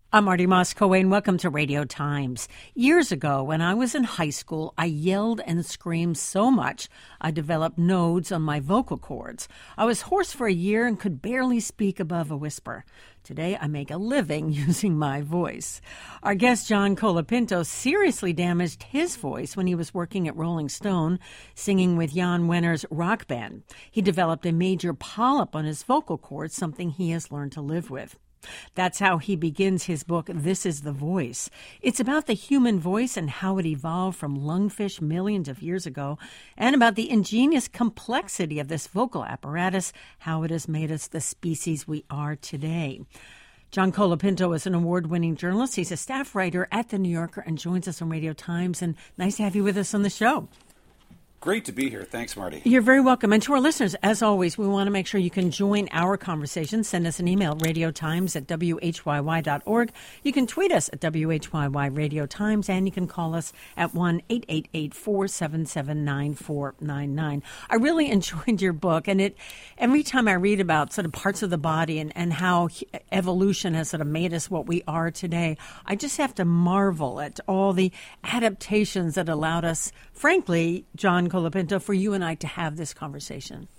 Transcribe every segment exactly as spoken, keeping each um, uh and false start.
I'm Marty Moss-Coane. Welcome to Radio Times. Years ago, when I was in high school, I yelled and screamed so much I developed nodes on my vocal cords. I was hoarse for a year and could barely speak above a whisper. Today, I make a living using my voice. Our guest, John Colapinto, seriously damaged his voice when he was working at Rolling Stone, singing with Jan Wenner's rock band. He developed a major polyp on his vocal cords, something he has learned to live with. That's how he begins his book, This is the Voice. It's about the human voice and how it evolved from lungfish millions of years ago, and about the ingenious complexity of this vocal apparatus, how it has made us the species we are today. John Colapinto is an award-winning journalist. He's a staff writer at The New Yorker and joins us on Radio Times, and nice to have you with us on the show. Great to be here. Thanks, Marty. You're very welcome. And to our listeners, as always, we want to make sure you can join our conversation. Send us an email, radiotimes at w h y y dot org. You can tweet us at W H Y Y Radio Times, and you can call us at one eight eight eight, four seven seven, nine four nine nine. I really enjoyed your book, and it every time I read about sort of parts of the body and, and how evolution has sort of made us what we are today, I just have to marvel at all the adaptations that allowed us, frankly, John Colapinto, for you and I to have this conversation.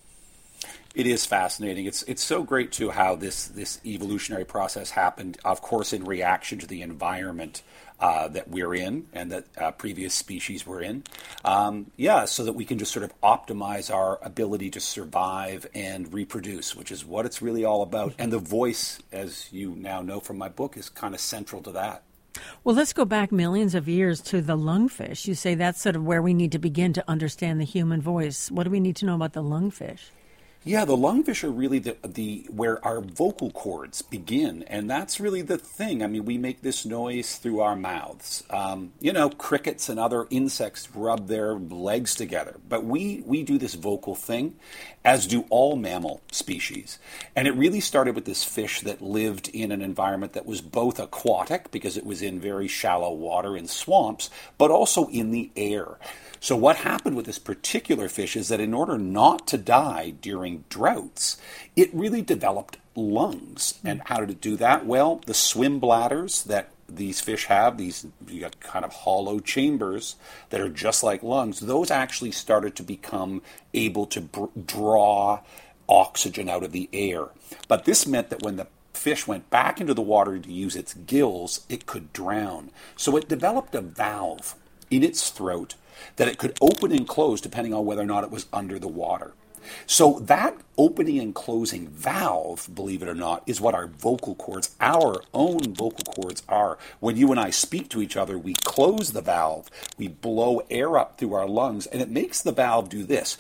It is fascinating. It's it's so great, too, how this, this evolutionary process happened, of course, in reaction to the environment uh, that we're in and that uh, previous species were in. Um, yeah, so that we can just sort of optimize our ability to survive and reproduce, which is what it's really all about. And the voice, as you now know from my book, is kind of central to that. Well, let's go back millions of years to the lungfish. You say that's sort of where we need to begin to understand the human voice. What do we need to know about the lungfish? Yeah, the lungfish are really the, the where our vocal cords begin, and that's really the thing. I mean, we make this noise through our mouths. Um, you know, crickets and other insects rub their legs together, but we, we do this vocal thing, as do all mammal species. And it really started with this fish that lived in an environment that was both aquatic, because it was in very shallow water in swamps, but also in the air. So what happened with this particular fish is that in order not to die during droughts, it really developed lungs. And how did it do that? Well, the swim bladders that these fish have, these you got kind of hollow chambers that are just like lungs, those actually started to become able to br- draw oxygen out of the air. But this meant that when the fish went back into the water to use its gills, it could drown. So it developed a valve in its throat that it could open and close depending on whether or not it was under the water. So that opening and closing valve, believe it or not, is what our vocal cords, our own vocal cords are. When you and I speak to each other, we close the valve, we blow air up through our lungs, and it makes the valve do this.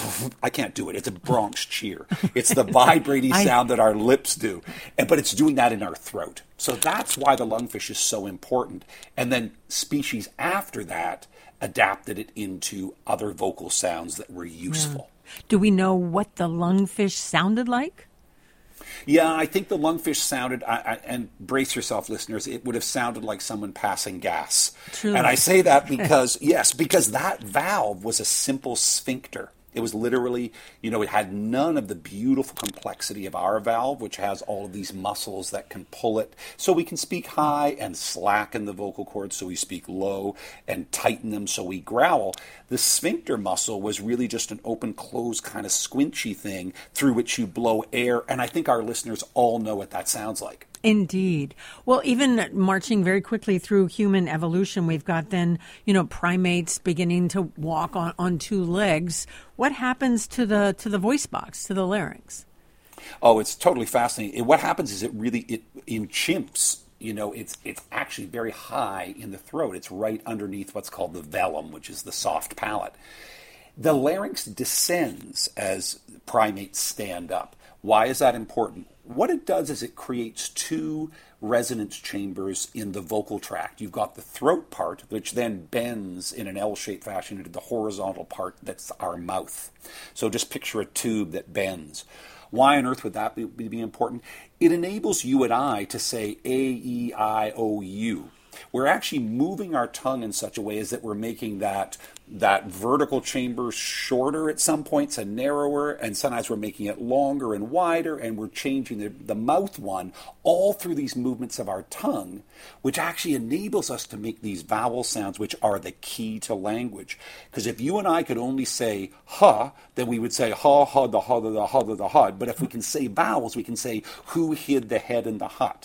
I can't do it. It's a Bronx cheer. It's the vibrating sound that our lips do. But it's doing that in our throat. So that's why the lungfish is so important. And then species after that adapted it into other vocal sounds that were useful. Yeah. Do we know what the lungfish sounded like? Yeah, I think the lungfish sounded, I, I, and brace yourself, listeners, it would have sounded like someone passing gas. Truly. And I say that because, yes, because that valve was a simple sphincter. It was literally, you know, it had none of the beautiful complexity of our valve, which has all of these muscles that can pull it. So we can speak high and slacken the vocal cords, so we speak low, and tighten them so we growl. The sphincter muscle was really just an open-close kind of squinchy thing through which you blow air. And I think our listeners all know what that sounds like. Indeed. Well, even marching very quickly through human evolution, we've got then, you know, primates beginning to walk on, on two legs. What happens to the to the voice box, to the larynx? Oh, it's totally fascinating. What happens is it really, it in chimps, you know, it's it's actually very high in the throat. It's right underneath what's called the velum, which is the soft palate. The larynx descends as primates stand up. Why is that important? What it does is it creates two resonance chambers in the vocal tract. You've got the throat part, which then bends in an L-shaped fashion into the horizontal part that's our mouth. So just picture a tube that bends. Why on earth would that be, be important? It enables you and I to say A, E, I, O, U. we're actually moving our tongue in such a way as that we're making that that vertical chamber shorter at some points and narrower, and sometimes we're making it longer and wider, and we're changing the, the mouth one all through these movements of our tongue, which actually enables us to make these vowel sounds, which are the key to language. Because if you and I could only say ha, then we would say ha, ha, the ha, the ha, the the ha. But if we can say vowels, we can say who hid the head in the hut.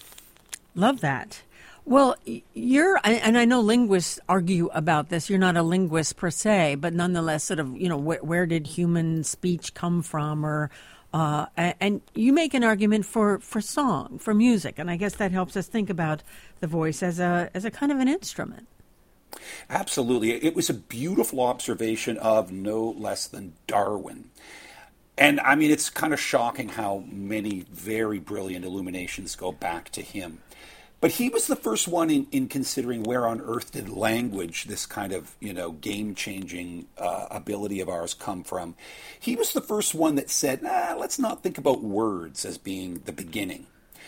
Love that. Well, you're, and I know linguists argue about this. You're not a linguist per se, but nonetheless, sort of, you know, where, where did human speech come from? Or, uh, and you make an argument for, for song, for music, and I guess that helps us think about the voice as a as a kind of an instrument. Absolutely, it was a beautiful observation of no less than Darwin. And I mean, it's kind of shocking how many very brilliant illuminations go back to him. But he was the first one in, in considering where on earth did language, this kind of, you know, game-changing uh, ability of ours, come from. He was the first one that said, nah, let's not think about words as being the beginning.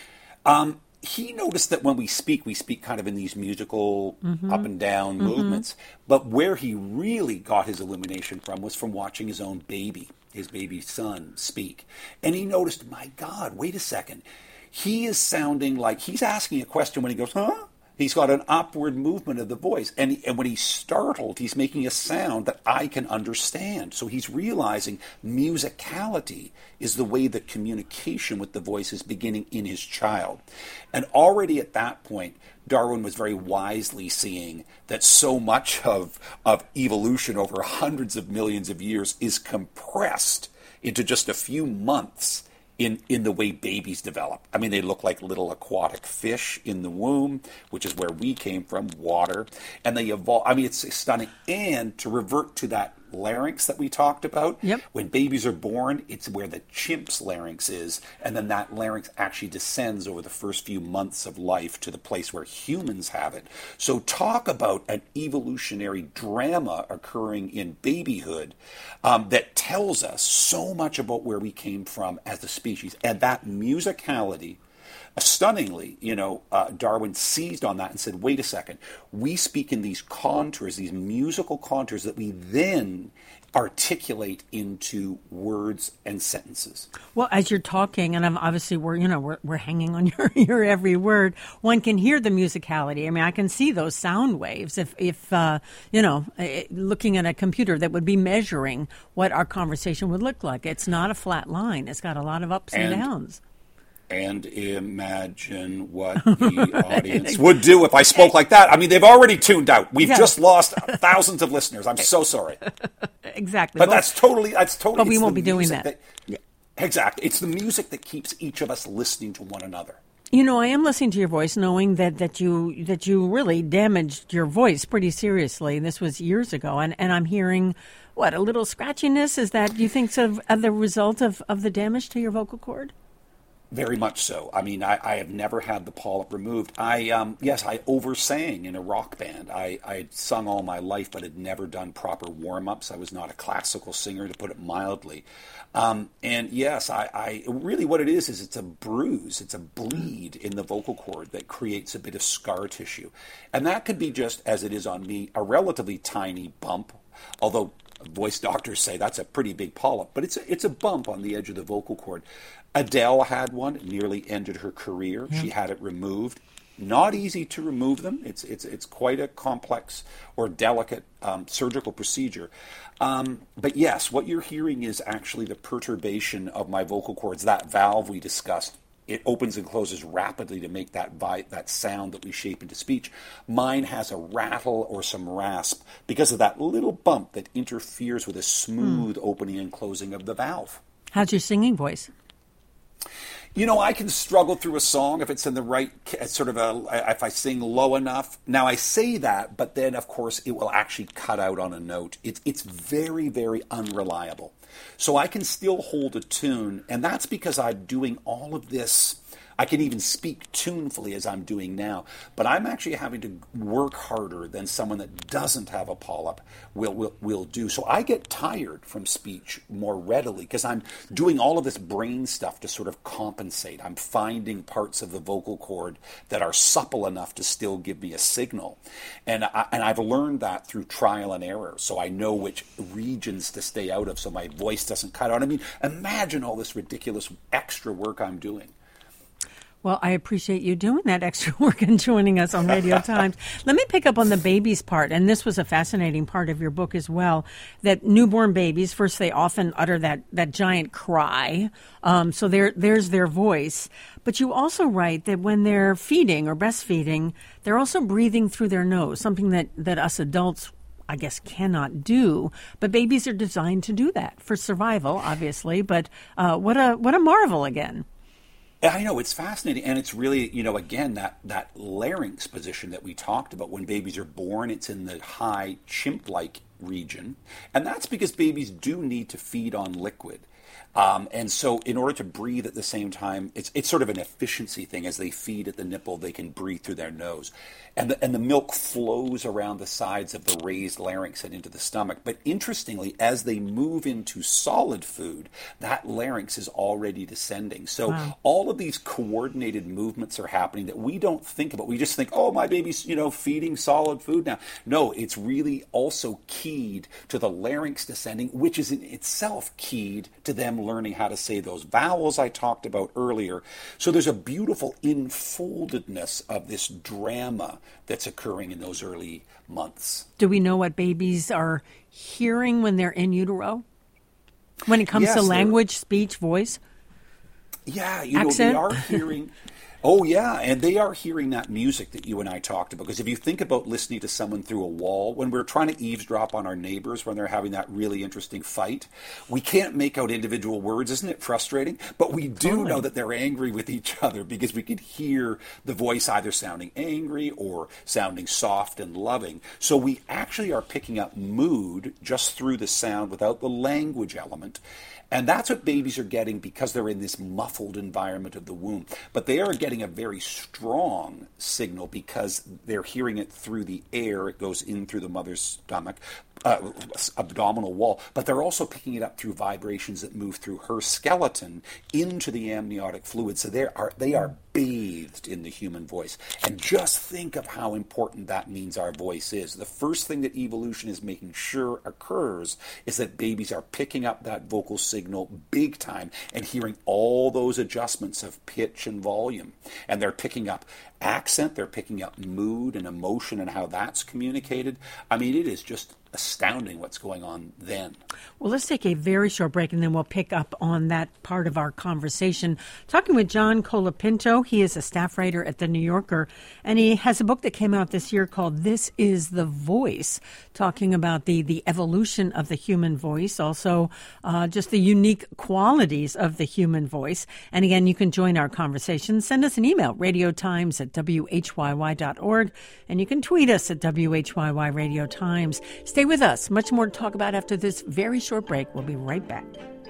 Um, he noticed that when we speak, we speak kind of in these musical mm-hmm. up and down mm-hmm. movements. But where he really got his illumination from was from watching his own baby, his baby son, speak. And he noticed, my God, wait a second. He is sounding like he's asking a question when he goes, huh? He's got an upward movement of the voice. And, he, and when he's startled, he's making a sound that I can understand. So he's realizing musicality is the way that communication with the voice is beginning in his child. And already at that point, Darwin was very wisely seeing that so much of, of evolution over hundreds of millions of years is compressed into just a few months in, in the way babies develop. I mean, they look like little aquatic fish in the womb, which is where we came from, water. And they evolve. I mean, it's stunning. And to revert to that larynx that we talked about, yep. when babies are born, it's where the chimp's larynx is. And then that larynx actually descends over the first few months of life to the place where humans have it. So talk about an evolutionary drama occurring in babyhood um, that tells us so much about where we came from as a species. And that musicality, stunningly, you know, uh, Darwin seized on that and said, wait a second, we speak in these contours, these musical contours that we then articulate into words and sentences. Well, as you're talking, and I'm obviously we're, you know, we're, we're hanging on your, your every word, one can hear the musicality. I mean, I can see those sound waves. If, if uh, you know, looking at a computer that would be measuring what our conversation would look like. It's not a flat line. It's got a lot of ups and, and downs. And imagine what the audience would do if I spoke like that. I mean, they've already tuned out. We've yeah. just lost thousands of listeners. I'm so sorry. Exactly. But well, that's totally, that's totally. But we won't be doing that. that yeah, exactly. It's the music that keeps each of us listening to one another. You know, I am listening to your voice, knowing that, that you that you really damaged your voice pretty seriously. This was years ago, and, and I'm hearing what, a little scratchiness. Is that, do you think, sort of, of the result of, of the damage to your vocal cord? Very much so. I mean, I, I have never had the polyp removed. I um, yes, I oversang in a rock band. I I sung all my life, but had never done proper warm-ups. I was not a classical singer, to put it mildly. Um, and yes, I, I really what it is is it's a bruise, it's a bleed in the vocal cord that creates a bit of scar tissue, and that could be just as it is on me, a relatively tiny bump, although voice doctors say that's a pretty big polyp, but it's a, it's a bump on the edge of the vocal cord. Adele had one, nearly ended her career. Yeah. She had it removed. Not easy to remove them. It's it's it's quite a complex or delicate um, surgical procedure. Um, but yes, what you're hearing is actually the perturbation of my vocal cords. That valve we discussed, it opens and closes rapidly to make that vi- that sound that we shape into speech. Mine has a rattle or some rasp because of that little bump that interferes with a smooth mm. opening and closing of the valve. How's your singing voice? You know, I can struggle through a song if it's in the right sort of a, if I sing low enough. Now, I say that, but then, of course, it will actually cut out on a note. It's it's very, very unreliable. So I can still hold a tune, and that's because I'm doing all of this I can even speak tunefully as I'm doing now, but I'm actually having to work harder than someone that doesn't have a polyp will will, will do. So I get tired from speech more readily because I'm doing all of this brain stuff to sort of compensate. I'm finding parts of the vocal cord that are supple enough to still give me a signal. And, I, and I've learned that through trial and error, so I know which regions to stay out of so my voice doesn't cut out. I mean, imagine all this ridiculous extra work I'm doing. Well, I appreciate you doing that extra work and joining us on Radio Times. Let me pick up on the babies part, and this was a fascinating part of your book as well, that newborn babies, first they often utter that, that giant cry, um, so there there's their voice. But you also write that when they're feeding or breastfeeding, they're also breathing through their nose, something that, that us adults I guess, cannot do, but babies are designed to do that for survival, obviously. But uh, what a what a marvel again. I know, it's fascinating, and it's really, you know, again, that, that larynx position that we talked about. When babies are born, it's in the high chimp-like region, and that's because babies do need to feed on liquid. Um, and so in order to breathe at the same time, it's it's sort of an efficiency thing. As they feed at the nipple, they can breathe through their nose. And the, and the milk flows around the sides of the raised larynx and into the stomach. But interestingly, as they move into solid food, that larynx is already descending. So wow. all of these coordinated movements are happening that we don't think about. We just think, oh, my baby's, you know, feeding solid food now. No, it's really also keyed to the larynx descending, which is in itself keyed to them learning how to say those vowels I talked about earlier. So there's a beautiful enfoldedness of this drama that's occurring in those early months. Do we know what babies are hearing when they're in utero? When it comes yes, to language, speech, voice? Yeah, you accent? know, they are hearing... Oh, yeah, and they are hearing that music that you and I talked about. Because if you think about listening to someone through a wall, when we're trying to eavesdrop on our neighbors when they're having that really interesting fight, we can't make out individual words. Isn't it frustrating? But we do totally. know that they're angry with each other because we can hear the voice either sounding angry or sounding soft and loving. So we actually are picking up mood just through the sound without the language element. And that's what babies are getting because they're in this muffled environment of the womb. But they are getting a very strong signal because they're hearing it through the air. It goes in through the mother's stomach, uh, abdominal wall. But they're also picking it up through vibrations that move through her skeleton into the amniotic fluid. So they are they are bathed in the human voice. And just think of how important that means our voice is. The first thing that evolution is making sure occurs is that babies are picking up that vocal signal big time and hearing all those adjustments of pitch and volume. And they're picking up accent, they're picking up mood and emotion and how that's communicated. I mean, it is just astounding what's going on then. Well, let's take a very short break and then we'll pick up on that part of our conversation. Talking with John Colapinto. He is a staff writer at The New Yorker, and he has a book that came out this year called This is the Voice, talking about the, the evolution of the human voice, also uh, just the unique qualities of the human voice. And again, you can join our conversation. Send us an email, radiotimes at w h y y dot org, and you can tweet us at W H Y Y Radio Times. Stay with us. Much more to talk about after this very short break. We'll be right back.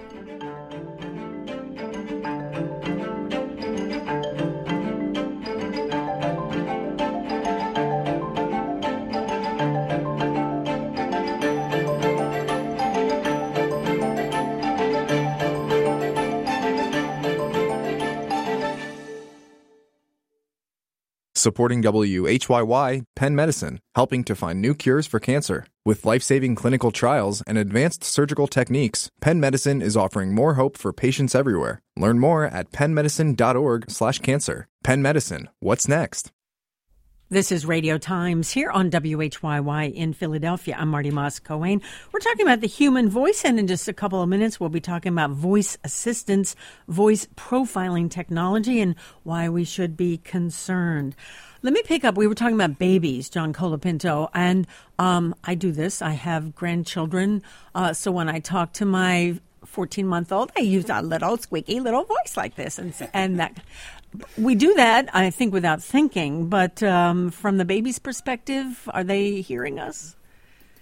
Supporting W H Y Y, Penn Medicine, helping to find new cures for cancer. With life-saving clinical trials and advanced surgical techniques, Penn Medicine is offering more hope for patients everywhere. Learn more at penn medicine dot org slash cancer. Penn Medicine, what's next? This is Radio Times here on W H Y Y in Philadelphia. I'm Marty Moss-Coane. We're talking about the human voice, and in just a couple of minutes, we'll be talking about voice assistance, voice profiling technology, and why we should be concerned. Let me pick up. We were talking about babies, John Colapinto, and um, I do this. I have grandchildren, uh, so when I talk to my fourteen-month-old, I use a little squeaky little voice like this, and and that. We do that, I think, without thinking, but um, from the baby's perspective, are they hearing us?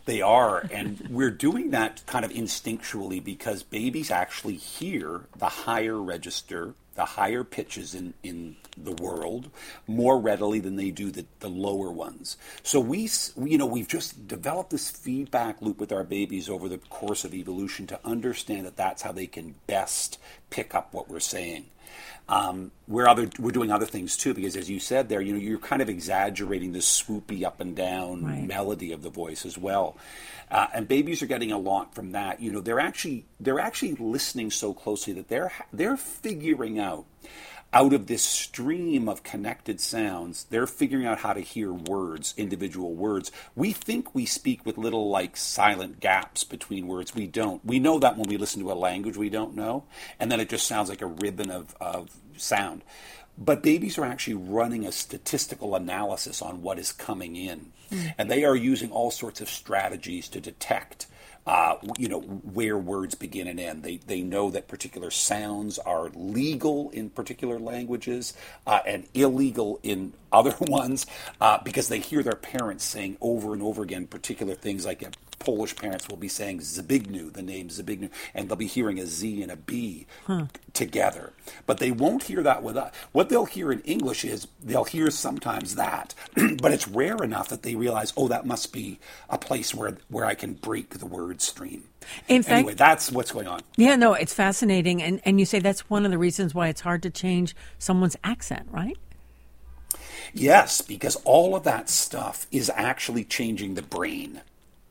They are, and we're doing that kind of instinctually because babies actually hear the higher register, the higher pitches in, in the world more readily than they do the, the lower ones. So we, you know, we've just developed this feedback loop with our babies over the course of evolution to understand that that's how they can best pick up what we're saying. Um, we're other we're doing other things too, because as you said there, you know, you're kind of exaggerating the swoopy up and down right. melody of the voice as well, uh, and babies are getting a lot from that. You know, they're actually they're actually listening so closely that they're they're figuring out. Out of this stream of connected sounds, they're figuring out how to hear words, individual words. We think we speak with little, like, silent gaps between words. We don't. We know that when we listen to a language we don't know, and then it just sounds like a ribbon of, of sound. But babies are actually running a statistical analysis on what is coming in, mm. and they are using all sorts of strategies to detect Uh, you know, where words begin and end. They they know that particular sounds are legal in particular languages uh, and illegal in other ones uh, because they hear their parents saying over and over again particular things. Like uh, Polish parents will be saying Zbigniew, the name Zbigniew, and they'll be hearing a Z and a B huh. together. But they won't hear that with us. What they'll hear in English is they'll hear sometimes that, but it's rare enough that they realize, oh, that must be a place where where I can break the word stream. In fact, anyway, that's what's going on. Yeah, no, it's fascinating. And, and you say that's one of the reasons why it's hard to change someone's accent, right? Yes, because all of that stuff is actually changing the brain.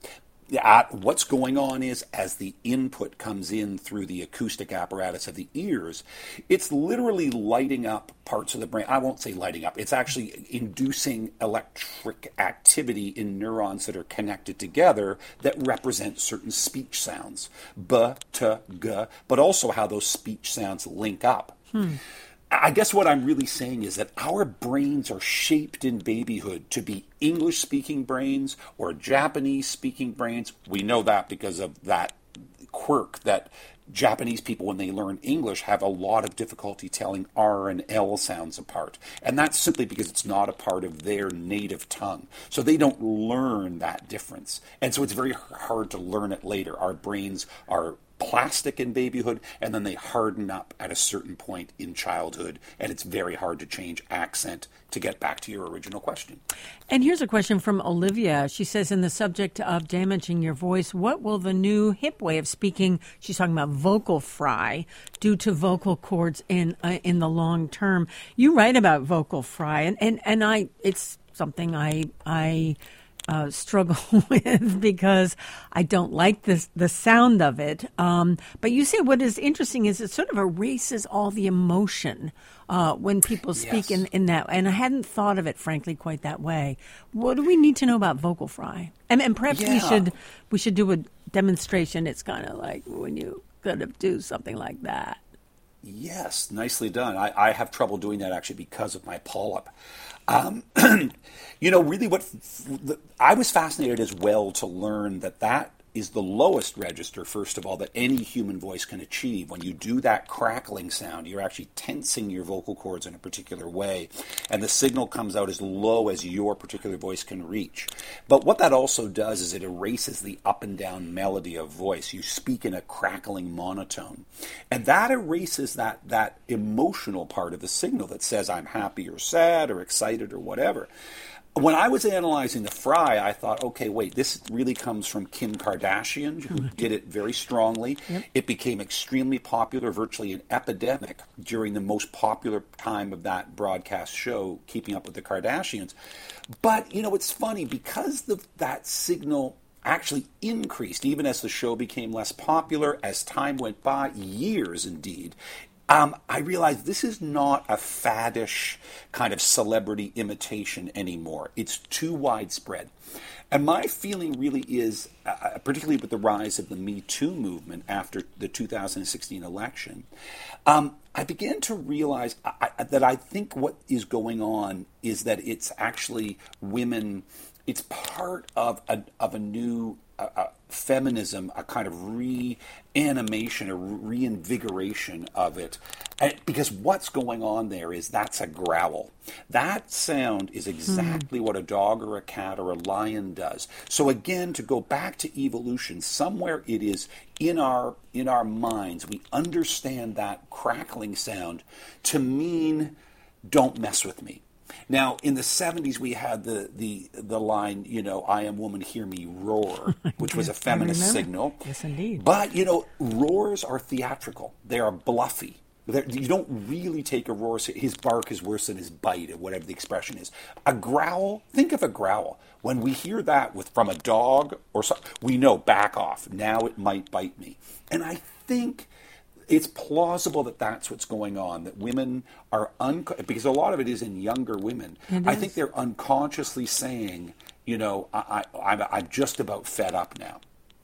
Uh, what's going on is as the input comes in through the acoustic apparatus of the ears, it's literally lighting up parts of the brain. I won't say lighting up. It's actually inducing electric activity in neurons that are connected together that represent certain speech sounds. B, T, G, but also how those speech sounds link up. Hmm. I guess what I'm really saying is that our brains are shaped in babyhood to be English-speaking brains or Japanese-speaking brains. We know that because of that quirk that Japanese people, when they learn English, have a lot of difficulty telling R and L sounds apart. And that's simply because it's not a part of their native tongue. So they don't learn that difference. And so it's very hard to learn it later. Our brains are plastic in babyhood, and then they harden up at a certain point in childhood, and it's very hard to change accent to get back to your original question. And here's a question from Olivia. She says, in the subject of damaging your voice, what will the new hip way of speaking, she's talking about vocal fry, do to vocal cords in uh, in the long term? You write about vocal fry, and, and, and I it's something I I Uh, struggle with because I don't like this, the sound of it. Um, but you say what is interesting is it sort of erases all the emotion uh, when people speak yes. in, in that. And I hadn't thought of it, frankly, quite that way. What do we need to know about vocal fry? And, and perhaps yeah. we should we should do a demonstration. It's kind of like when you kind of do something like that. Yes, nicely done. I, I have trouble doing that actually because of my polyp. Um, you know, really what f- I was fascinated as well to learn that that is the lowest register, first of all, that any human voice can achieve. When you do that crackling sound, you're actually tensing your vocal cords in a particular way, and the signal comes out as low as your particular voice can reach. But what that also does is it erases the up and down melody of voice. You speak in a crackling monotone, and that erases that, that emotional part of the signal that says I'm happy or sad or excited or whatever. When I was analyzing the fry, I thought, okay, wait, this really comes from Kim Kardashian, who did it very strongly. Yep. It became extremely popular, virtually an epidemic, during the most popular time of that broadcast show, Keeping Up with the Kardashians. But, you know, it's funny, because the, that signal actually increased, even as the show became less popular, as time went by, years indeed, Um, I realized this is not a faddish kind of celebrity imitation anymore. It's too widespread. And my feeling really is, uh, particularly with the rise of the Me Too movement after the two thousand sixteen election, um, I began to realize I, that I think what is going on is that it's actually women, it's part of a, of a new a, a feminism, a kind of reanimation, a reinvigoration of it. And because what's going on there is that's a growl. That sound is exactly mm. what a dog or a cat or a lion does. So again, to go back to evolution, somewhere it is in our in our minds, we understand that crackling sound to mean, don't mess with me. Now, in the seventies, we had the, the, the line, you know, I am woman, hear me roar, which was a feminist signal. Yes, indeed. But, you know, roars are theatrical. They are bluffy. They're, you don't really take a roar. His bark is worse than his bite, or whatever the expression is. A growl, think of a growl. When we hear that with from a dog or something, we know, back off. Now it might bite me. And I think it's plausible that that's what's going on, that women are, un- because a lot of it is in younger women. I think they're unconsciously saying, you know, I, I, I'm, I'm just about fed up now.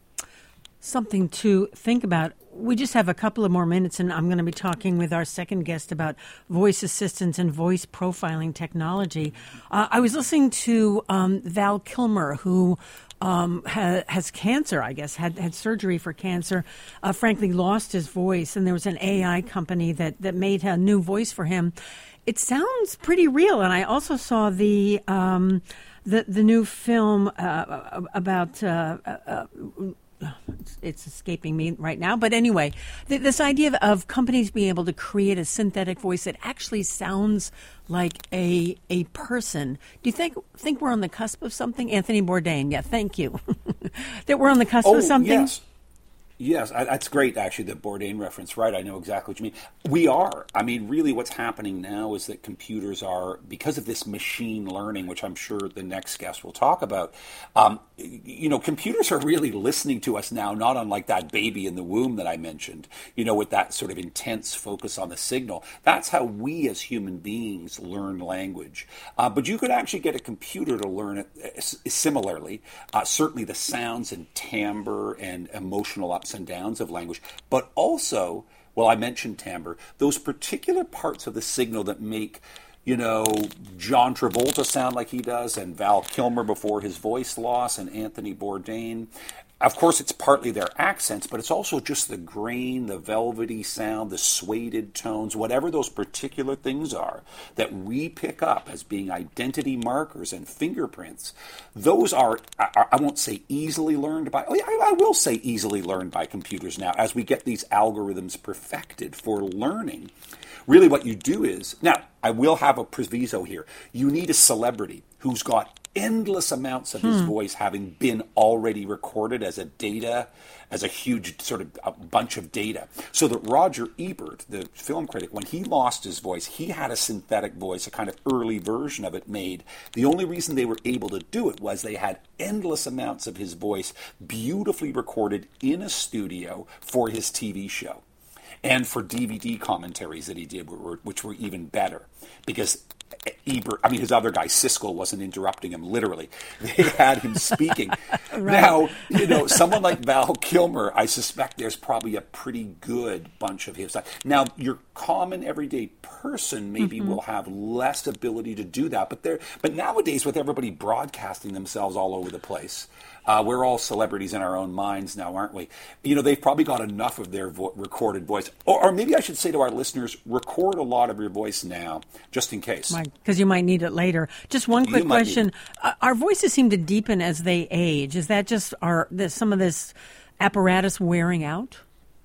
Something to think about. We just have a couple of more minutes, and I'm going to be talking with our second guest about voice assistants and voice profiling technology. Uh, I was listening to um, Val Kilmer, who um, ha- has cancer, I guess, had, had surgery for cancer, uh, frankly lost his voice, and there was an A I company that, that made a new voice for him. It sounds pretty real, and I also saw the um, the, the new film uh, about... Uh, uh, it's escaping me right now. But anyway, th- this idea of, of companies being able to create a synthetic voice that actually sounds like a a person. Do you think think we're on the cusp of something? Anthony Bourdain, yeah, thank you. That we're on the cusp oh, of something? Yes. Yes, I, that's great, actually, the Bourdain reference, right? I know exactly what you mean. We are. I mean, really what's happening now is that computers are, because of this machine learning, which I'm sure the next guest will talk about, um, you know, computers are really listening to us now, not unlike that baby in the womb that I mentioned, you know, with that sort of intense focus on the signal. That's how we as human beings learn language. Uh, but you could actually get a computer to learn it uh, similarly. Uh, certainly the sounds and timbre and emotional ups and downs of language, but also, well, I mentioned timbre, those particular parts of the signal that make, you know, John Travolta sound like he does, and Val Kilmer before his voice loss, and Anthony Bourdain. Of course, it's partly their accents, but it's also just the grain, the velvety sound, the sueded tones, whatever those particular things are that we pick up as being identity markers and fingerprints. Those are, I, I won't say easily learned by, I, I will say easily learned by computers now as we get these algorithms perfected for learning. Really what you do is, now, I will have a proviso here. You need a celebrity who's got endless amounts of his hmm. voice having been already recorded as a data, as a huge sort of a bunch of data. So that Roger Ebert, the film critic, when he lost his voice, he had a synthetic voice, a kind of early version of it made. The only reason they were able to do it was they had endless amounts of his voice beautifully recorded in a studio for his T V show. And for D V D commentaries that he did, which were even better. Because Ebert, I mean, his other guy, Siskel, wasn't interrupting him, literally. They had him speaking. Right. Now, you know, someone like Val Kilmer, I suspect there's probably a pretty good bunch of his. Now, your common everyday person maybe mm-hmm. will have less ability to do that. But there, but nowadays, with everybody broadcasting themselves all over the place, Uh, we're all celebrities in our own minds now, aren't we? You know, they've probably got enough of their vo- recorded voice. Or, or maybe I should say to our listeners, record a lot of your voice now, just in case. Because you might need it later. Just one quick question. Uh, our voices seem to deepen as they age. Is that just our this, some of this apparatus wearing out?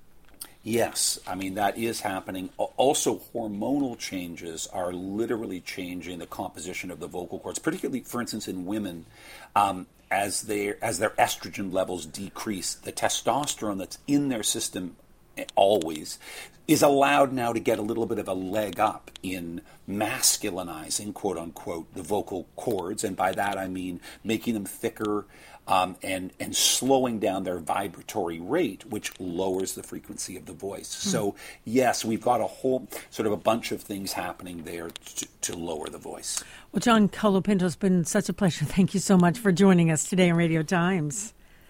Yes. I mean, that is happening. Also, hormonal changes are literally changing the composition of the vocal cords, particularly, for instance, in women. Um, As their as their estrogen levels decrease, the testosterone that's in their system always is allowed now to get a little bit of a leg up in masculinizing, quote unquote, the vocal cords, and by that I mean making them thicker um, and and slowing down their vibratory rate, which lowers the frequency of the voice. Hmm. So yes, we've got a whole sort of a bunch of things happening there to, to lower the voice. Well, John Colapinto, it's been such a pleasure. Thank you so much for joining us today on Radio Times.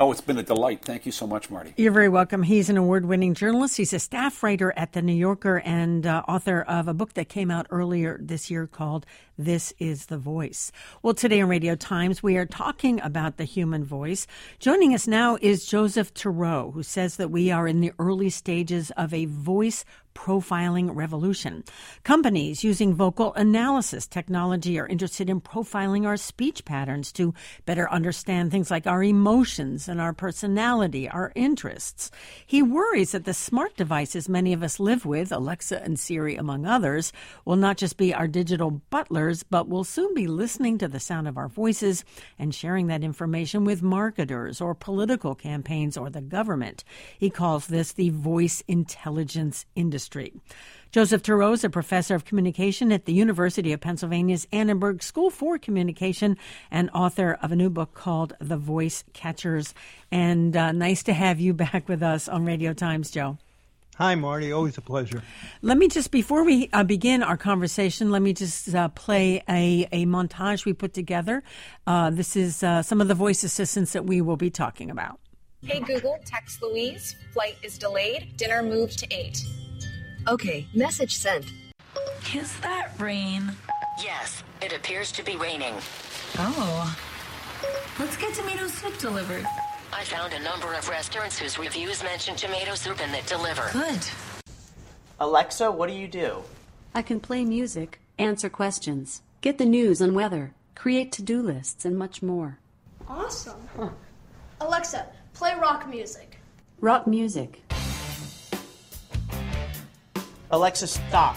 Oh, it's been a delight. Thank you so much, Marty. You're very welcome. He's an award-winning journalist. He's a staff writer at The New Yorker and uh, author of a book that came out earlier this year called This is the Voice. Well, today on Radio Times, we are talking about the human voice. Joining us now is Joseph Turow, who says that we are in the early stages of a voice profiling revolution. Companies using vocal analysis technology are interested in profiling our speech patterns to better understand things like our emotions and our personality, our interests. He worries that the smart devices many of us live with, Alexa and Siri among others, will not just be our digital butlers, but will soon be listening to the sound of our voices and sharing that information with marketers or political campaigns or the government. He calls this the voice intelligence industry. Joseph Turow is a professor of communication at the University of Pennsylvania's Annenberg School for Communication and author of a new book called The Voice Catchers. And uh, nice to have you back with us on Radio Times, Joe. Hi, Marty. Always a pleasure. Let me just, before we uh, begin our conversation, let me just uh, play a, a montage we put together. Uh, this is uh, some of the voice assistants that we will be talking about. Hey, Google, text Louise. Flight is delayed. Dinner moved to eight. Okay, message sent. Is that rain? Yes, it appears to be raining. Oh. Let's get tomato soup delivered. I found a number of restaurants whose reviews mention tomato soup and that deliver. Good. Alexa, what do you do? I can play music, answer questions, get the news and weather, create to-do lists, and much more. Awesome. Huh. Alexa, play rock music. Rock music. Alexa, stop.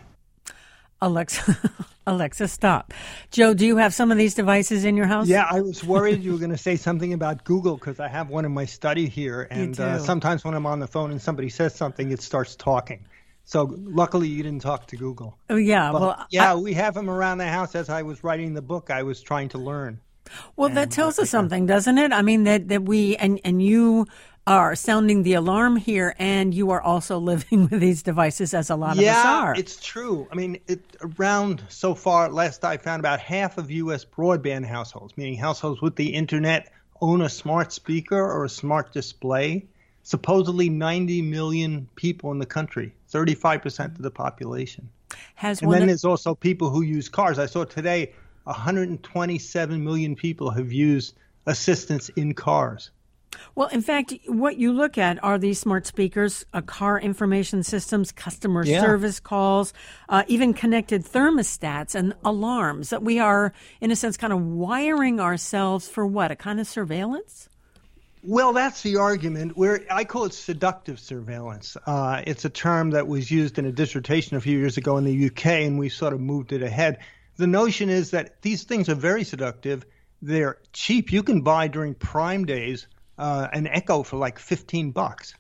Alexa, Alexa, stop. Joe, do you have some of these devices in your house? Yeah, I was worried you were going to say something about Google because I have one in my study here. And uh, sometimes when I'm on the phone and somebody says something, it starts talking. So luckily you didn't talk to Google. Oh, yeah. But, well, yeah, I, we have them around the house. As I was writing the book, I was trying to learn. Well, and that tells us something, doesn't it? I mean, that, that we, and, and you are sounding the alarm here, and you are also living with these devices, as a lot yeah, of us are. Yeah, it's true. I mean, it, around so far, last I found, about half of U S broadband households, meaning households with the internet, own a smart speaker or a smart display. Supposedly ninety million people in the country, thirty-five percent of the population. Has and one then of- there's also people who use cars. I saw today one hundred twenty-seven million people have used assistance in cars. Well, in fact, what you look at are these smart speakers, uh, car information systems, customer yeah. service calls, uh, even connected thermostats and alarms, that we are, in a sense, kind of wiring ourselves for what, a kind of surveillance? Well, that's the argument. Where I call it seductive surveillance. Uh, it's a term that was used in a dissertation a few years ago in the U K, and we sort of moved it ahead. The notion is that these things are very seductive. They're cheap. You can buy during Prime days uh, an Echo for like fifteen bucks,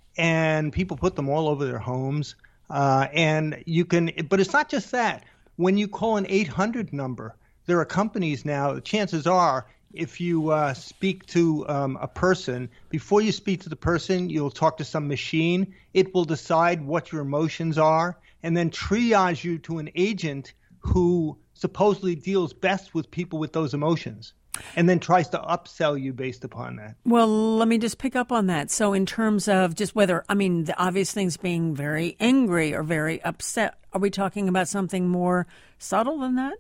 and people put them all over their homes. Uh, and you can, but it's not just that. When you call an eight hundred number, there are companies now. The chances are, if you uh, speak to um, a person, before you speak to the person, you'll talk to some machine. It will decide what your emotions are, and then triage you to an agent who supposedly deals best with people with those emotions, and then tries to upsell you based upon that. Well, let me just pick up on that. So in terms of just whether, I mean, the obvious things being very angry or very upset, are we talking about something more subtle than that?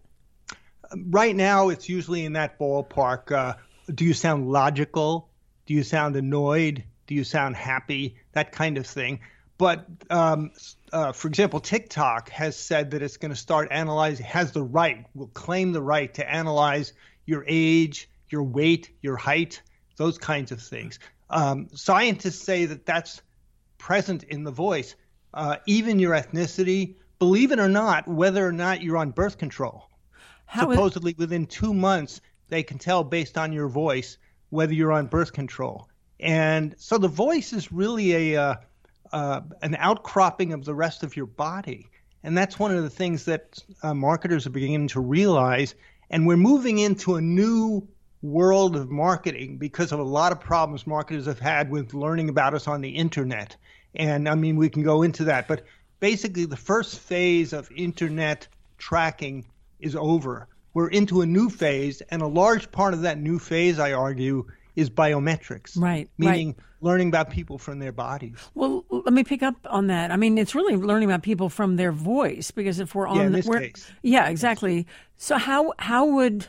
Right now, it's usually in that ballpark. Uh, do you sound logical? Do you sound annoyed? Do you sound happy? That kind of thing. But, um, uh, for example, TikTok has said that it's going to start analyzing, has the right, will claim the right to analyze your age, your weight, your height, those kinds of things. Um, scientists say that that's present in the voice, uh, even your ethnicity, believe it or not, whether or not you're on birth control. How Supposedly, is- within two months, they can tell based on your voice whether you're on birth control. And so the voice is really a uh, uh, an outcropping of the rest of your body. And that's one of the things that uh, marketers are beginning to realize. And we're moving into a new world of marketing because of a lot of problems marketers have had with learning about us on the internet. And, I mean, we can go into that. But basically, the first phase of internet tracking is over. We're into a new phase, and a large part of that new phase, I argue, is biometrics. Right. Meaning right. learning about people from their bodies. Well, let me pick up on that. I mean, it's really learning about people from their voice, because if we're on yeah, in the, this we're, case. Yeah, exactly. So how how would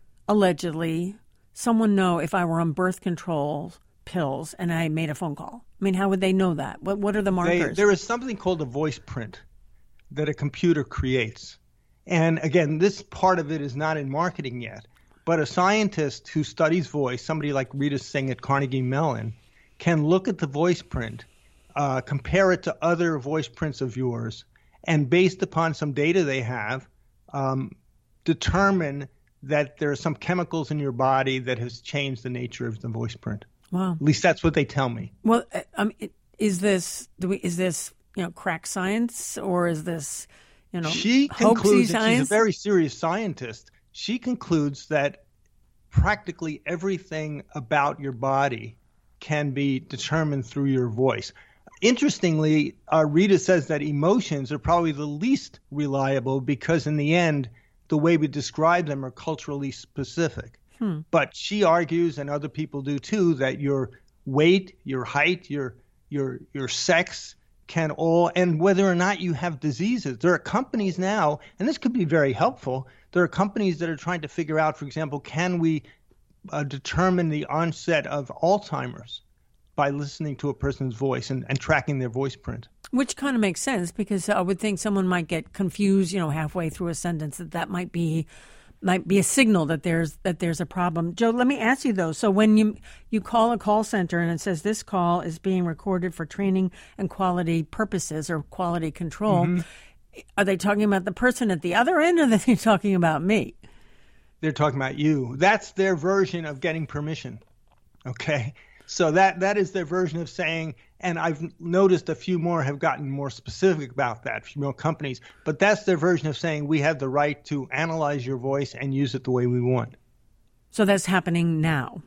allegedly someone know if I were on birth control pills and I made a phone call? I mean, how would they know that? What what are the markers? They, there is something called a voice print that a computer creates. And again, this part of it is not in marketing yet. But a scientist who studies voice, somebody like Rita Singh at Carnegie Mellon, can look at the voice print, uh, compare it to other voice prints of yours, and based upon some data they have, um, determine that there are some chemicals in your body that has changed the nature of the voice print. Wow. At least that's what they tell me. Well, um, is this do we, is this you know crack science, or is this you know she hoaxy concludes that science? She's a very serious scientist. She concludes that practically everything about your body can be determined through your voice. Interestingly, uh, Rita says that emotions are probably the least reliable because in the end, the way we describe them are culturally specific. Hmm. But she argues, and other people do too, that your weight, your height, your your your sex can all, and whether or not you have diseases. There are companies now, and this could be very helpful, there are companies that are trying to figure out, for example, can we uh, determine the onset of Alzheimer's by listening to a person's voice and, and tracking their voice print. Which kind of makes sense, because I would think someone might get confused, you know, halfway through a sentence, that that might be might be a signal that there's that there's a problem. Joe, let me ask you though. So when you you call a call center and it says this call is being recorded for training and quality purposes or quality control, mm-hmm. are they talking about the person at the other end, or are they talking about me? They're talking about you. That's their version of getting permission. Okay. So that that is their version of saying, and I've noticed a few more have gotten more specific about that, a few more companies, but that's their version of saying we have the right to analyze your voice and use it the way we want. So that's happening now?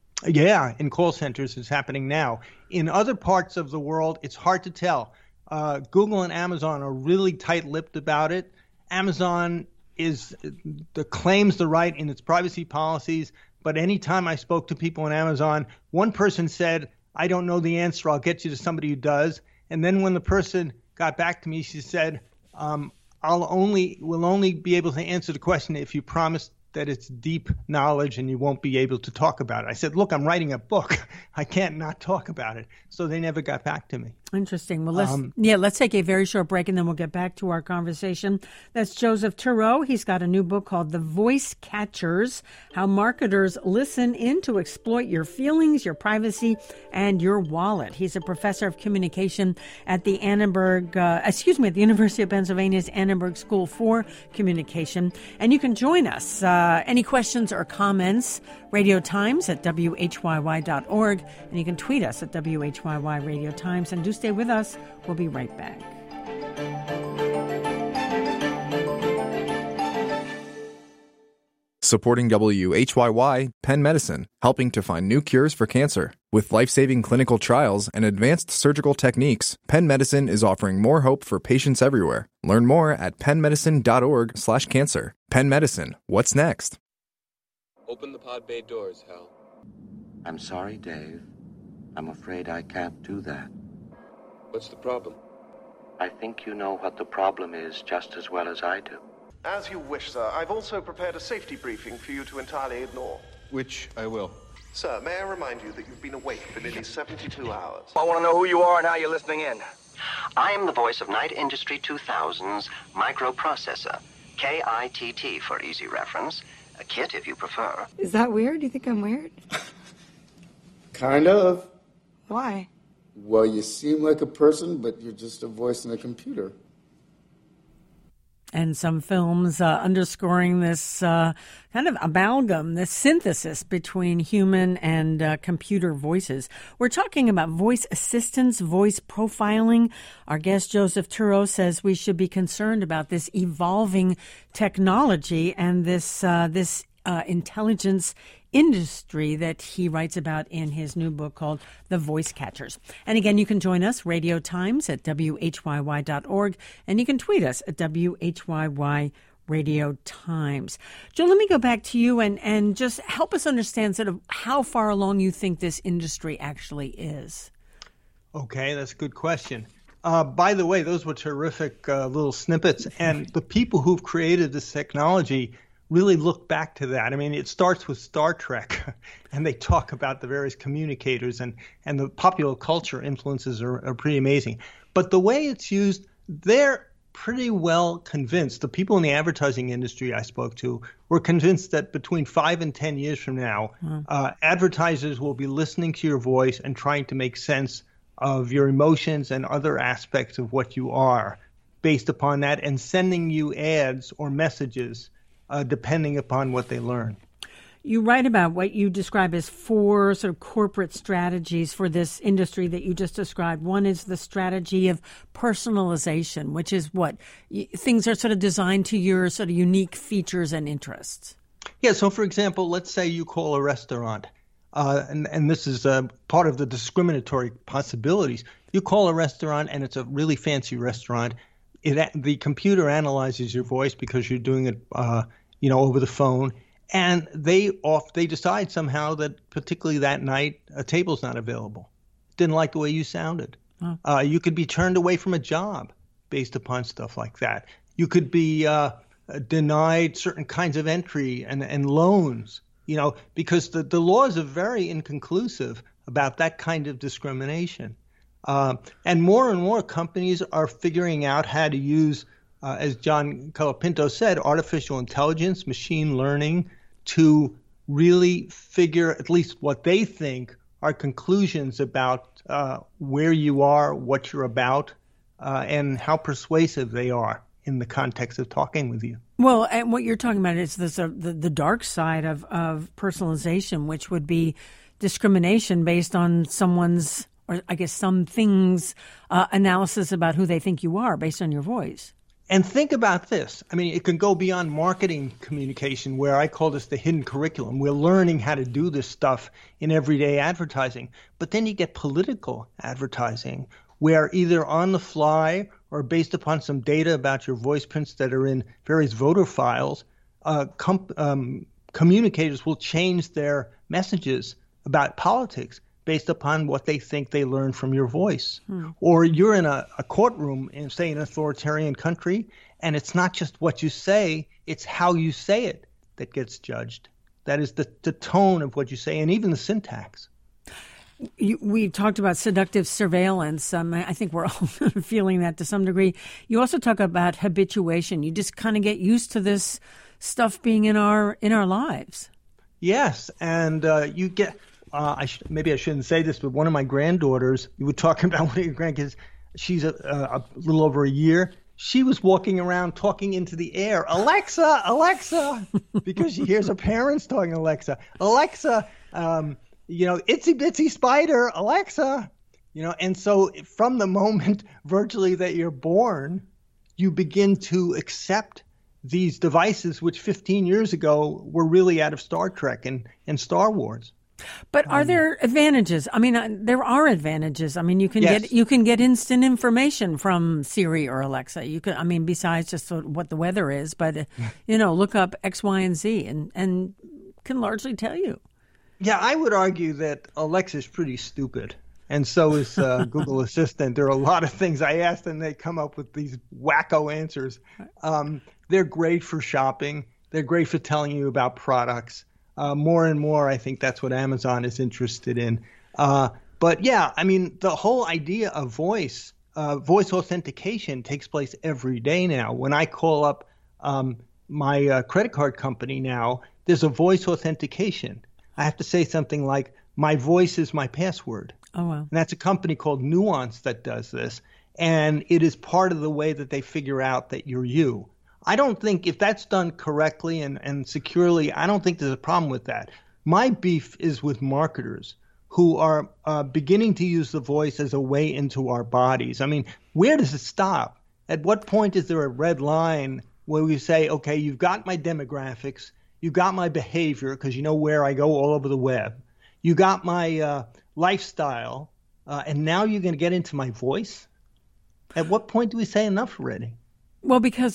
Yeah, in call centers it's happening now. In other parts of the world, it's hard to tell. Uh, Google and Amazon are really tight-lipped about it. Amazon is the, claims the right in its privacy policies. But anytime I spoke to people on Amazon, one person said, I don't know the answer. I'll get you to somebody who does. And then when the person got back to me, she said, um, I'll only will only be able to answer the question if you promise that it's deep knowledge and you won't be able to talk about it. I said, look, I'm writing a book. I can't not talk about it. So they never got back to me. Interesting. Well, let's, Um, yeah, let's take a very short break and then we'll get back to our conversation. That's Joseph Turow. He's got a new book called The Voice Catchers, How Marketers Listen In to Exploit Your Feelings, Your Privacy, and Your Wallet. He's a professor of communication at the Annenberg, uh, excuse me, at the University of Pennsylvania's Annenberg School for Communication. And you can join us. Uh, any questions or comments, Radio Times at W H Y Y dot org. And you can tweet us at W H Y Y Radio Times. And do stay with us. We'll be right back. Supporting W H Y Y, Penn Medicine, helping to find new cures for cancer. With life-saving clinical trials and advanced surgical techniques, Penn Medicine is offering more hope for patients everywhere. Learn more at penn medicine dot org slash cancer. Penn Medicine, what's next? Open the pod bay doors, Hal. I'm sorry, Dave. I'm afraid I can't do that. What's the problem? I think you know what the problem is just as well as I do. As you wish, sir. I've also prepared a safety briefing for you to entirely ignore. Which I will. Sir, may I remind you that you've been awake for nearly seventy-two hours? I want to know who you are and how you're listening in. I am the voice of Night Industry two thousand's microprocessor. K I T T for easy reference. A kit if you prefer. Is that weird? Do you think I'm weird? Kind of. Why? Well, you seem like a person, but you're just a voice in a computer. And some films uh, underscoring this uh, kind of amalgam, this synthesis between human and uh, computer voices. We're talking about voice assistance, voice profiling. Our guest, Joseph Turow, says we should be concerned about this evolving technology and this uh, this uh, intelligence industry that he writes about in his new book called The Voice Catchers. And again, you can join us, Radio Times at W H Y Y dot org, and you can tweet us at W H Y Y Radio Times. Joe, let me go back to you and, and just help us understand sort of how far along you think this industry actually is. Okay, that's a good question. Uh, by the way, those were terrific uh, little snippets. And the people who've created this technology really look back to that. I mean, it starts with Star Trek, and they talk about the various communicators, and, and the popular culture influences are, are pretty amazing. But the way it's used, they're pretty well convinced. The people in the advertising industry I spoke to were convinced that between five and ten years from now, mm. uh, advertisers will be listening to your voice and trying to make sense of your emotions and other aspects of what you are based upon that, and sending you ads or messages uh, depending upon what they learn. You write about what you describe as four sort of corporate strategies for this industry that you just described. One is the strategy of personalization, which is what? Things are sort of designed to your sort of unique features and interests. Yeah, so for example, let's say you call a restaurant, uh, and, and this is uh, part of the discriminatory possibilities. You call a restaurant, and it's a really fancy restaurant. It, the computer analyzes your voice because you're doing it, uh, you know, over the phone. And they off they decide somehow that particularly that night a table's not available. Didn't like the way you sounded. Huh. Uh, you could be turned away from a job based upon stuff like that. You could be uh, denied certain kinds of entry and, and loans, you know, because the, the laws are very inconclusive about that kind of discrimination. Uh, and more and more companies are figuring out how to use, uh, as John Colapinto said, artificial intelligence, machine learning, to really figure at least what they think are conclusions about uh, where you are, what you're about, uh, and how persuasive they are in the context of talking with you. Well, and what you're talking about is this, uh, the, the dark side of, of personalization, which would be discrimination based on someone's, or I guess some things, uh, analysis about who they think you are based on your voice. And think about this. I mean, it can go beyond marketing communication, where I call this the hidden curriculum. We're learning how to do this stuff in everyday advertising. But then you get political advertising, where either on the fly or based upon some data about your voice prints that are in various voter files, uh, com- um, communicators will change their messages about politics based upon what they think they learned from your voice. Hmm. Or you're in a, a courtroom in, say, an authoritarian country, and it's not just what you say, it's how you say it that gets judged. That is the, the tone of what you say, and even the syntax. You, we talked about seductive surveillance. Um, I think we're all feeling that to some degree. You also talk about habituation. You just kind of get used to this stuff being in our in our lives. Yes, and uh, you get... Uh, I sh- maybe I shouldn't say this, but one of my granddaughters, you were talking about one of your grandkids, she's a, a, a little over a year. She was walking around talking into the air, Alexa, Alexa, because she hears her parents talking Alexa, Alexa, um, you know, itsy bitsy spider, Alexa, you know. And so from the moment virtually that you're born, you begin to accept these devices, which fifteen years ago were really out of Star Trek and, and Star Wars. But are there advantages? I mean, uh, there are advantages. I mean, you can yes. get you can get instant information from Siri or Alexa. You can, I mean, besides just sort of what the weather is, but uh, you know, look up X, Y, and Z, and and can largely tell you. Yeah, I would argue that Alexa's pretty stupid, and so is uh, Google Assistant. There are a lot of things I asked, and they come up with these wacko answers. Um, they're great for shopping. They're great for telling you about products. Uh, more and more, I think that's what Amazon is interested in. Uh, but yeah, I mean, the whole idea of voice, uh, voice authentication takes place every day now. When I call up um, my uh, credit card company now, there's a voice authentication. I have to say something like, my voice is my password. Oh, wow. And that's a company called Nuance that does this. And it is part of the way that they figure out that you're you. I don't think if that's done correctly and, and securely, I don't think there's a problem with that. My beef is with marketers who are uh, beginning to use the voice as a way into our bodies. I mean, where does it stop? At what point is there a red line where we say, okay, you've got my demographics, you've got my behavior because you know where I go all over the web, you got my uh, lifestyle, uh, and now you're going to get into my voice? At what point do we say enough already? Well, because our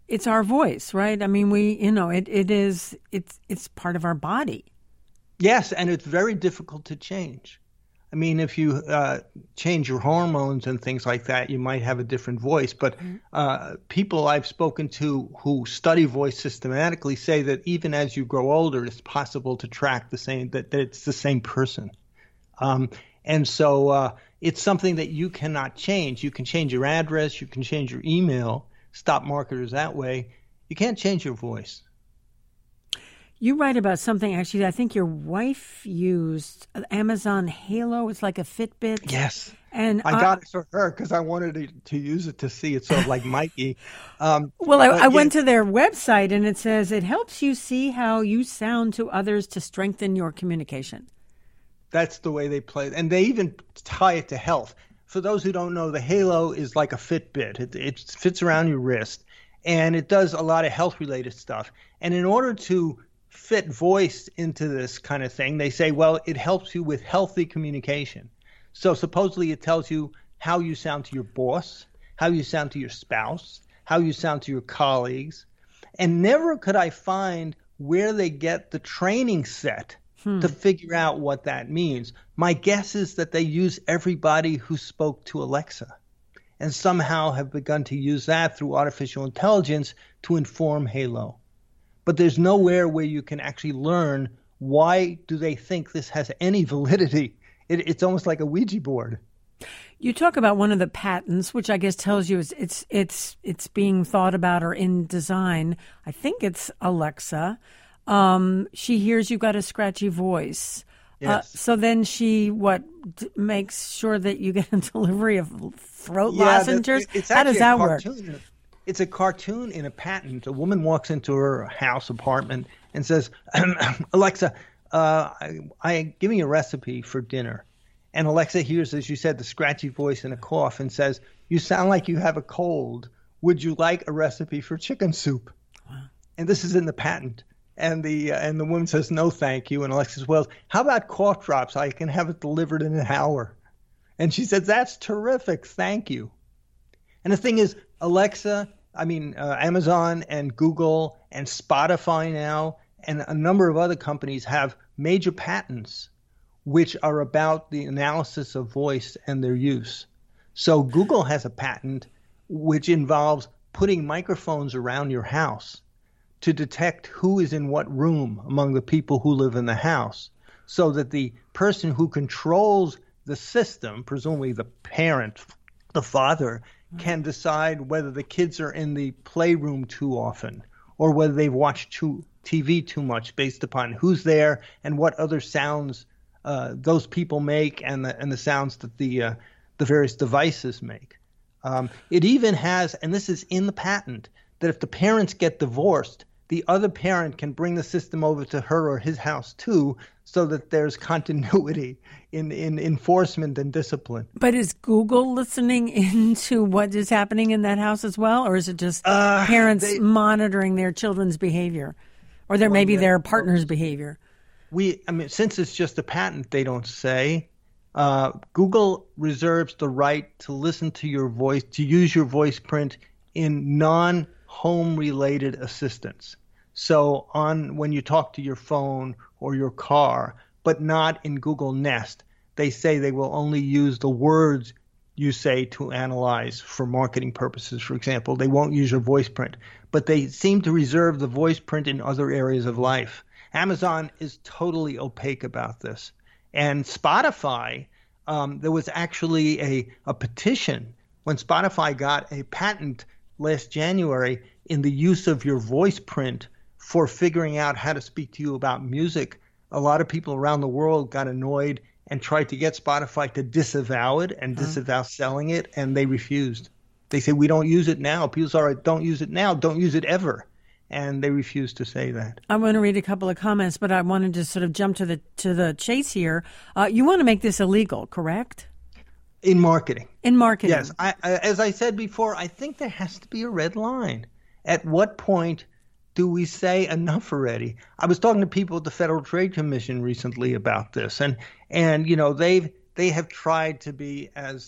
it's our voice, right? I mean, we, you know, it, it is, it's, it's part of our body. Yes, and it's very difficult to change. I mean, if you uh, change your hormones and things like that, you might have a different voice. But uh, people I've spoken to who study voice systematically say that even as you grow older, it's possible to track the same, that, that it's the same person. Um, and so uh, it's something that you cannot change. You can change your address, you can change your email, stop marketers that way. You can't change your voice. You write about something, actually, I think your wife used Amazon Halo. It's like a Fitbit. Yes. And I got uh, it for her because I wanted to, to use it to see it sort of like Mikey. Um, well, I, I yeah. went to their website and it says it helps you see how you sound to others to strengthen your communication. That's the way they play it. And they even tie it to health. For those who don't know, the Halo is like a Fitbit. It, it fits around your wrist, and it does a lot of health-related stuff. And in order to fit voice into this kind of thing, they say, well, it helps you with healthy communication. So supposedly it tells you how you sound to your boss, how you sound to your spouse, how you sound to your colleagues. And never could I find where they get the training set hmm. to figure out what that means. My guess is that they use everybody who spoke to Alexa and somehow have begun to use that through artificial intelligence to inform Halo. But there's nowhere where you can actually learn why do they think this has any validity. It, it's almost like a Ouija board. You talk about one of the patents, which I guess tells you it's it's it's it's being thought about or in design. I think it's Alexa. Um, she hears you've got a scratchy voice. Yes. Uh, so then she what d- makes sure that you get a delivery of throat yeah, lozenges. It's How does that work? It's a cartoon in a patent. A woman walks into her house apartment and says, Alexa, uh, I, I give me a recipe for dinner. And Alexa hears, as you said, the scratchy voice and a cough and says, you sound like you have a cold. Would you like a recipe for chicken soup? Wow. And this is in the patent. And the uh, and the woman says, no, thank you. And Alexa says, well, how about cough drops? I can have it delivered in an hour. And she says, that's terrific. Thank you. And the thing is, Alexa, I mean, uh, Amazon and Google and Spotify now and a number of other companies have major patents which are about the analysis of voice and their use. So Google has a patent which involves putting microphones around your house to detect who is in what room among the people who live in the house, so that the person who controls the system, presumably the parent, the father, can decide whether the kids are in the playroom too often or whether they've watched too, T V too much based upon who's there and what other sounds uh, those people make and the, and the sounds that the, uh, the various devices make. Um, it even has, and this is in the patent, that if the parents get divorced, the other parent can bring the system over to her or his house too, so that there's continuity in, in enforcement and discipline. But is Google listening into what is happening in that house as well? Or is it just uh, parents they, monitoring their children's behavior? Or their, well, maybe yeah, their partner's well, behavior? We, I mean, since it's just a patent, they don't say. Uh, Google reserves the right to listen to your voice, to use your voice print in non-home related assistants. So on when you talk to your phone or your car, but not in Google Nest, they say they will only use the words you say to analyze for marketing purposes, for example. They won't use your voice print, but they seem to reserve the voice print in other areas of life. Amazon is totally opaque about this. And Spotify, um, there was actually a, a petition when Spotify got a patent last January in the use of your voice print for figuring out how to speak to you about music. A lot of people around the world got annoyed and tried to get Spotify to disavow it and disavow mm-hmm. selling it, and they refused. They say, we don't use it now. People say, all right, don't use it now. Don't use it ever. And they refuse to say that. I want to read a couple of comments, but I wanted to sort of jump to the to the chase here. Uh, you want to make this illegal, correct? In marketing. In marketing. Yes. I, I, as I said before, I think there has to be a red line. At what point do we say enough already? I was talking to people at the Federal Trade Commission recently about this, and and you know they've they have tried to be as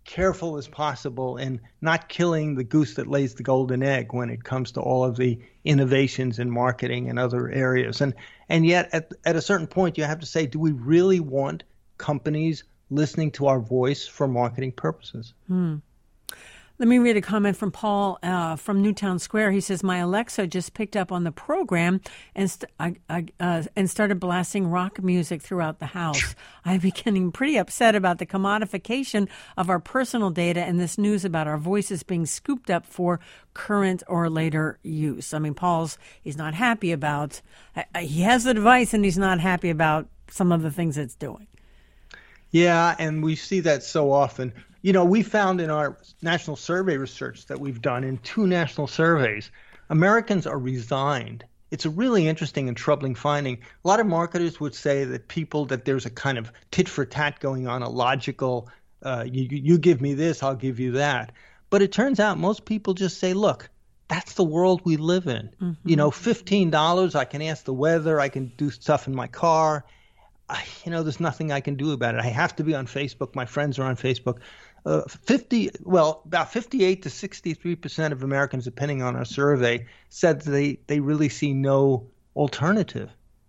careful as possible in not killing the goose that lays the golden egg when it comes to all of the innovations in marketing and other areas. And and yet at at a certain point you have to say, do we really want companies listening to our voice for marketing purposes? Hmm. Let me read a comment from Paul uh, from Newtown Square. He says, my Alexa just picked up on the program and st- I, I, uh, and started blasting rock music throughout the house. I'm getting pretty upset about the commodification of our personal data and this news about our voices being scooped up for current or later use. I mean, Paul's, he's not happy about, uh, he has the device and he's not happy about some of the things it's doing. Yeah, and we see that so often. You know, we found in our national survey research that we've done in two national surveys, Americans are resigned. It's a really interesting and troubling finding. A lot of marketers would say that people, that there's a kind of tit for tat going on, a logical, uh, you, you give me this, I'll give you that. But it turns out most people just say, look, that's the world we live in. Mm-hmm. You know, fifteen dollars, I can ask the weather, I can do stuff in my car. I, you know, there's nothing I can do about it. I have to be on Facebook. My friends are on Facebook. Uh, fifty, well, about fifty-eight to sixty-three percent of Americans, depending on our survey, said they, they really see no alternative.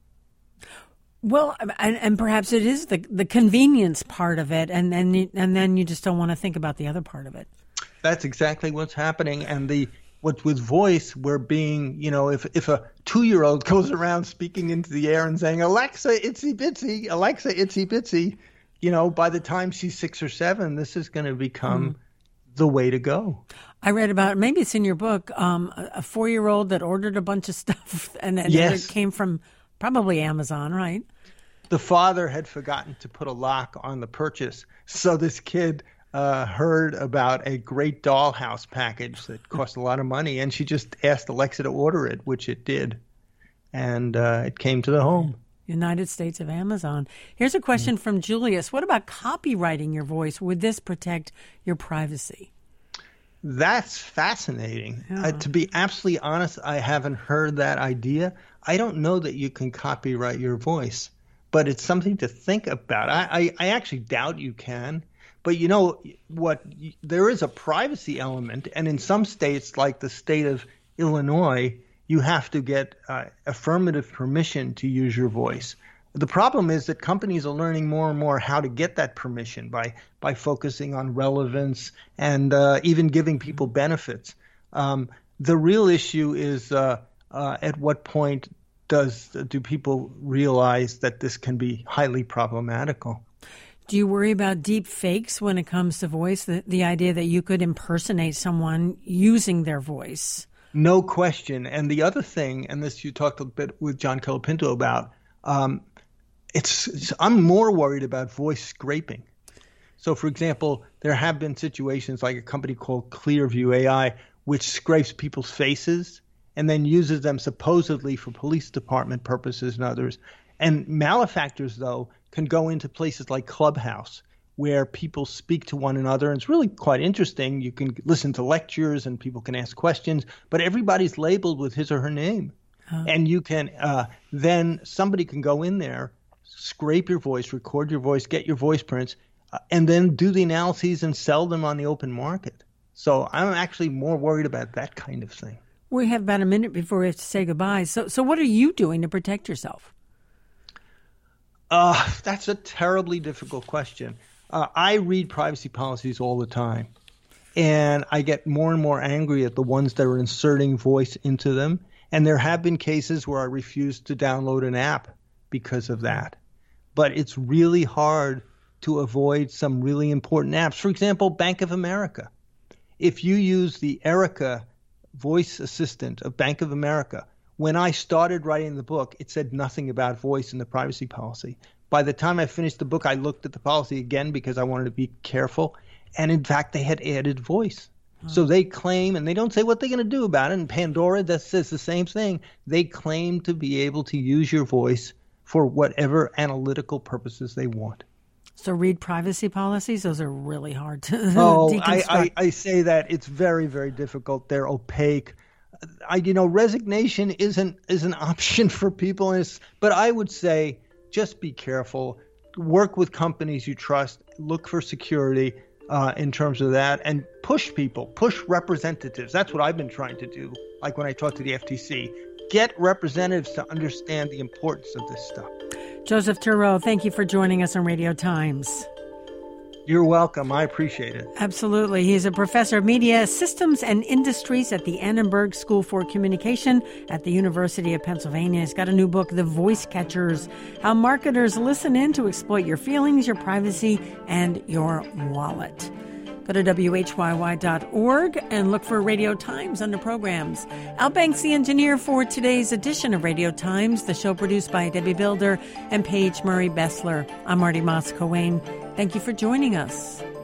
Well, and, and perhaps it is the the convenience part of it, and and and then you just don't want to think about the other part of it. That's exactly what's happening, and the what with voice, we're being, you know, if if a two-year-old goes around speaking into the air and saying, Alexa, itsy bitsy, Alexa, itsy bitsy, you know, by the time she's six or seven, this is going to become mm. the way to go. I read about, maybe it's in your book, um, a four-year-old that ordered a bunch of stuff, and, and yes. it came from probably Amazon, right? The father had forgotten to put a lock on the purchase, so this kid uh, heard about a great dollhouse package that cost a lot of money, and she just asked Alexa to order it, which it did, and uh, it came to the home. United States of Amazon. Here's a question mm. from Julius. What about copywriting your voice? Would this protect your privacy? That's fascinating. Yeah. Uh, to be absolutely honest, I haven't heard that idea. I don't know that you can copyright your voice, but it's something to think about. I, I, I actually doubt you can. But you know what? There is a privacy element, and in some states, like the state of Illinois, you have to get uh, affirmative permission to use your voice. The problem is that companies are learning more and more how to get that permission by by focusing on relevance and uh, even giving people benefits. Um, the real issue is uh, uh, at what point does do people realize that this can be highly problematical? Do you worry about deep fakes when it comes to voice, the, the idea that you could impersonate someone using their voice? No question. And the other thing, and this you talked a bit with John Colapinto about, um, it's, it's I'm more worried about voice scraping. So, for example, there have been situations like a company called Clearview A I, which scrapes people's faces and then uses them supposedly for police department purposes and others. And malefactors, though, can go into places like Clubhouse, where people speak to one another. And it's really quite interesting. You can listen to lectures and people can ask questions, but everybody's labeled with his or her name. Oh. And you can uh, then somebody can go in there, scrape your voice, record your voice, get your voice prints, uh, and then do the analyses and sell them on the open market. So I'm actually more worried about that kind of thing. We have about a minute before we have to say goodbye. So, so what are you doing to protect yourself? Uh, that's a terribly difficult question. Uh, I read privacy policies all the time, and I get more and more angry at the ones that are inserting voice into them. And there have been cases where I refused to download an app because of that. But it's really hard to avoid some really important apps. For example, Bank of America. If you use the Erica voice assistant of Bank of America, when I started writing the book, it said nothing about voice in the privacy policy. By the time I finished the book, I looked at the policy again because I wanted to be careful. And in fact, they had added voice. Oh. So they claim, and they don't say what they're going to do about it. And Pandora that says the same thing. They claim to be able to use your voice for whatever analytical purposes they want. So read privacy policies. Those are really hard to oh, deconstruct. I, I, I say that it's very, very difficult. They're opaque. I, you know, resignation isn't is an option for people, and it's, but I would say just be careful. Work with companies you trust. Look for security. uh, in terms of that, and push people, push representatives. That's what I've been trying to do, like when I talk to the F T C. Get representatives to understand the importance of this stuff. Joseph Turow, thank you for joining us on Radio Times. You're welcome. I appreciate it. Absolutely. He's a professor of media systems and industries at the Annenberg School for Communication at the University of Pennsylvania. He's got a new book, The Voice Catchers, How Marketers Listen In to Exploit Your Feelings, Your Privacy, and Your Wallet. Go to W H Y Y dot org and look for Radio Times under programs. Al Banks, the engineer for today's edition of Radio Times, the show produced by Debbie Builder and Paige Murray Bessler. I'm Marty Moss-Coane. Thank you for joining us.